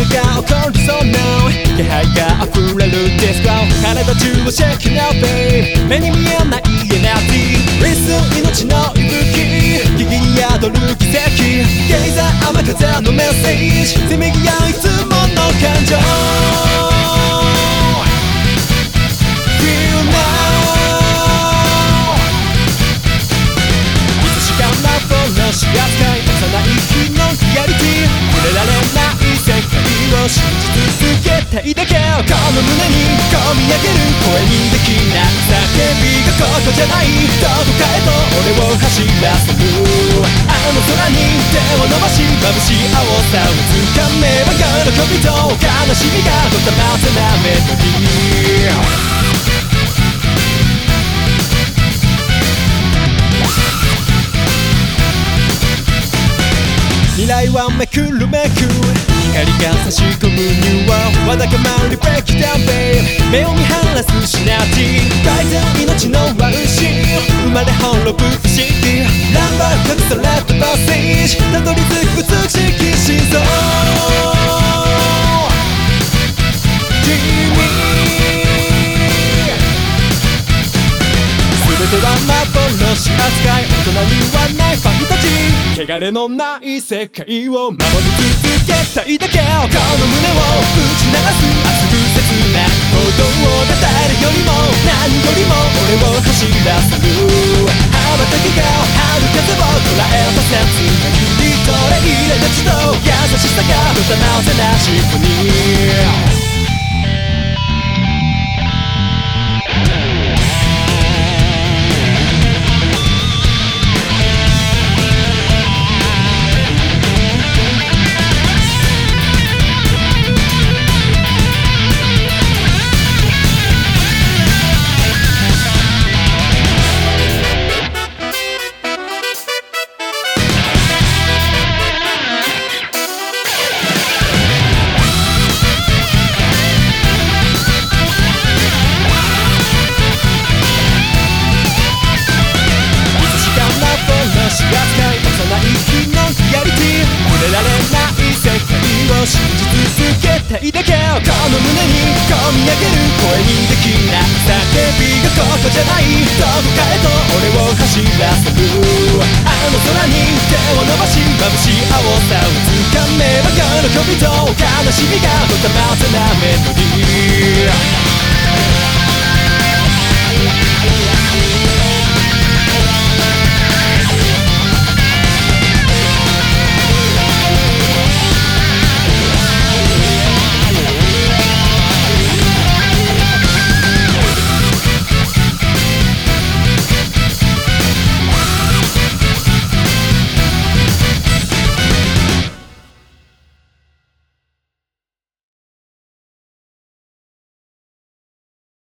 が起こりそうな気配が溢れるディスコ体中をシェイキングアウト目に見えないエナジーリス命の息吹木々に宿る奇跡ゲイザー雨風のメッセージせめぎ合ういつもの感情4月間幼い日のリアリティ触れられない世界を信じ続けていたけどこの胸に込み上げる声にできない叫びがここじゃないどこかへと俺を走らせるあの空に手を伸ばし眩しい青さをつかめば喜びと悲しみがドタバタなメロディー未来はめくるめく光が差し込むニューわだかまりブレイクダウンベイ目を見晴らすシナティ大然命のワンシーン生まれ滅ぶ不思議ランバー隠されたパッセージたどり着く美しき心臓全ては幻扱い大人にはないファンタジー汚れのない世界を守り続けたいだけこの胸を打ち流す熱く切な鼓動をたたえるよりも何よりも俺を走らせる羽ばたきが春風を捉えた切な切り取れ入れた血と優しさがドタ直せなシンフォニー信じ続けていたけどこの胸に込み上げる声にできない叫びがここじゃないどこかへと俺を走らせるあの空に手を伸ばし眩しい青さをつかめば喜びと悲しみがドタバタなメロディー